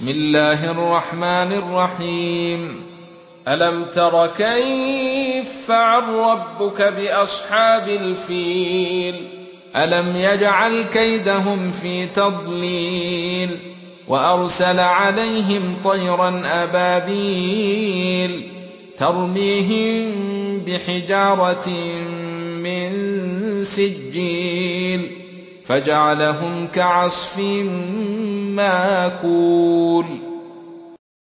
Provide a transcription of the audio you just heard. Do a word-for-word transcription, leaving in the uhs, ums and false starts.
بسم الله الرحمن الرحيم ألم تر كيف فعل ربك بأصحاب الفيل ألم يجعل كيدهم في تضليل وأرسل عليهم طيرا أبابيل ترميهم بحجارة من سجيل فجعلهم كعصف ماكول